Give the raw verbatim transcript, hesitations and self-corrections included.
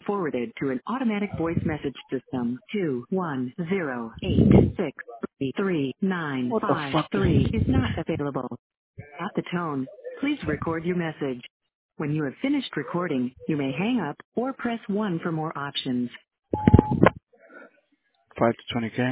forwarded to an automatic voice message system. Two one zero eight six three three nine What the five fuck? three is not available. At the tone, please record your message. When you have finished recording, you may hang up or press one for more options. five to twenty K.